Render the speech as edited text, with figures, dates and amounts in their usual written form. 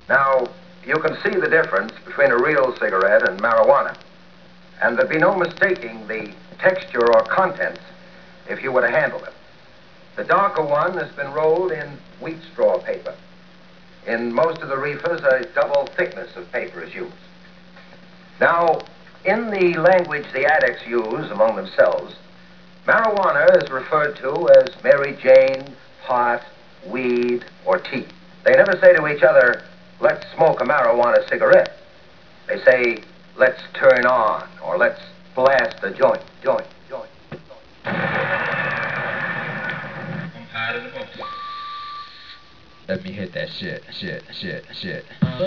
Now, you can see the difference between a real cigarette and marijuana. And there'd be no mistaking the texture or contents if you were to handle them. The darker one has been rolled in wheat straw paper. In most of the reefers, a double thickness of paper is used. Now, in the language the addicts use among themselves, marijuana is referred to as Mary Jane, pot, weed, or tea. They never say to each other, let's smoke a marijuana cigarette. They say, let's turn on, or let's blast a joint. Let me hit that shit.